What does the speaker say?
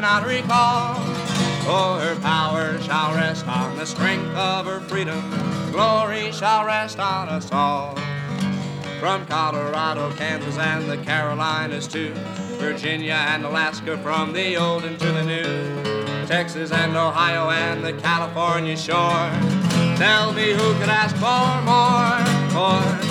cannot recall. For her power shall rest on the strength of her freedom. Glory shall rest on us all. From Colorado, Kansas, and the Carolinas too, Virginia and Alaska, from the old and to the new, Texas and Ohio and the California shore. Tell me who could ask for more, for